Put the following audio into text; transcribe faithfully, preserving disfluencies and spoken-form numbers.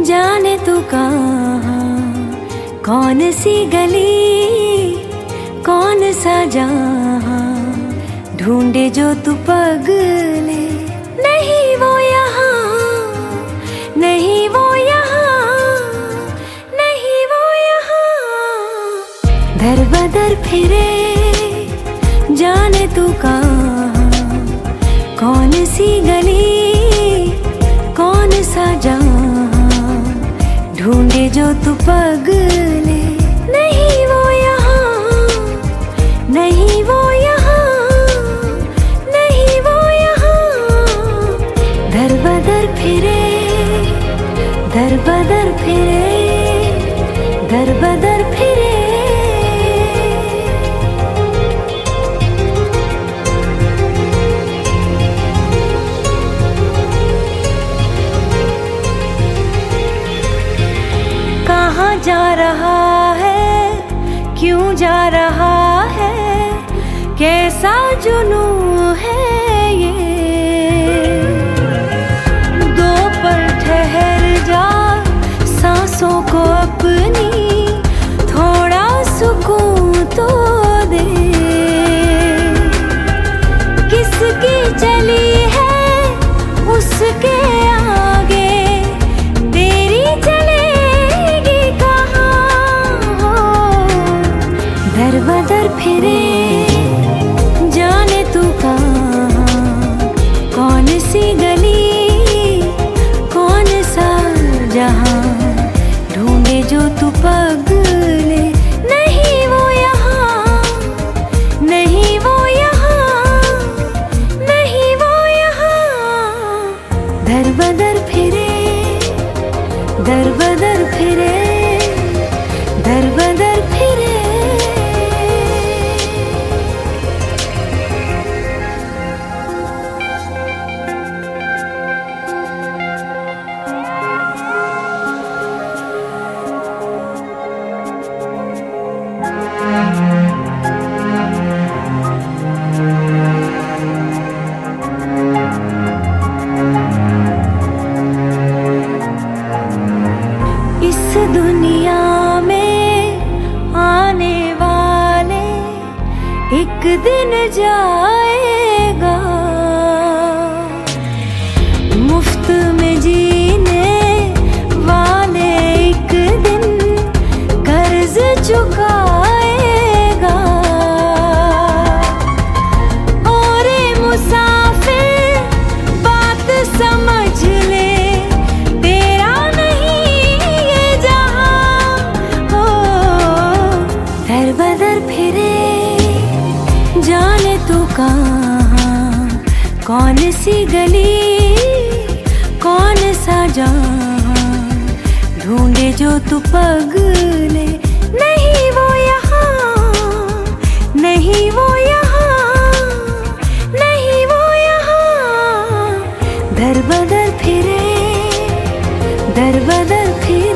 जाने तू कहाँ, कौन सी गली, कौन सा जहाँ ढूंढे जो तू पगले। नहीं वो यहाँ, नहीं वो यहाँ, नहीं वो यहाँ। दर बदर फिरे जाने तू कहाँ, कौन सी गली, कौन सा जहाँ ढूंढे जो तू पगले। नहीं वो यहाँ, नहीं वो यहाँ, नहीं वो यहाँ। दर बदर फिरे, दर बदर फिरे, दर बदर फिरे। कहाँ जा रहा है, क्यों जा रहा है, कैसा जुनून है ये। दो पल ठहर जा, सांसों को अपनी थोड़ा सुकून तो दे। किसकी चली है उसके आगे तेरी चलेगी कहाँ। हो दर बदर फिरे जाने तू कहाँ, कौन सी गली, कौन सा जहाँ ढूंढे जो तू पगले। नहीं वो यहाँ, नहीं वो यहाँ, नहीं वो यहाँ। दर बदर फिरे, दर बदर फिरे, दर बदर फिरे। इस दुनिया में आने वाले एक दिन जाएगा, मुफ्त में जीने वाले एक दिन कर्ज चुकाएगा। और मुसाफिर बात समझ ले, तेरा नहीं ये जहां। हो दर बदर फिरे जाने तू कहाँ, कौन सी गली, कौन सा जहाँ ढूंढे जो तू पगले। नहीं वो यहाँ, नहीं वो यहाँ, नहीं वो यहाँ। दर बदर फिरे, दर बदर फिरे।